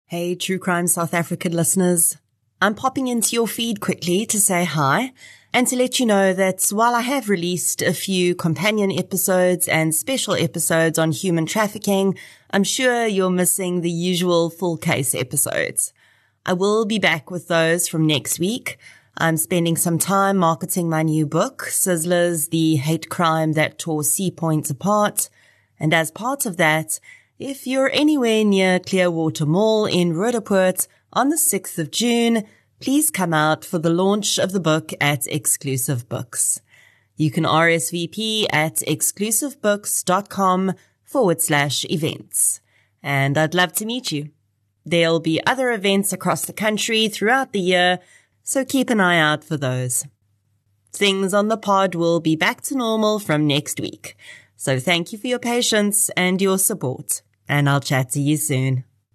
Hey, True Crime South African listeners. I'm popping into your feed quickly to say hi and to let you know that while I have released a few companion episodes and special episodes on human trafficking, I'm sure you're missing the usual full case episodes. I will be back with those from next week. I'm spending some time marketing my new book, Sizzlers, The Hate Crime That Tore Sea Point Apart. And as part of that, if you're anywhere near Clearwater Mall in Roodepoort on the 6th of June, please come out for the launch of the book at Exclusive Books. You can RSVP at exclusivebooks.com/events. And I'd love to meet you. There'll be other events across the country throughout the year, so keep an eye out for those. Things on the pod will be back to normal from next week. So thank you for your patience and your support, and I'll chat to you soon.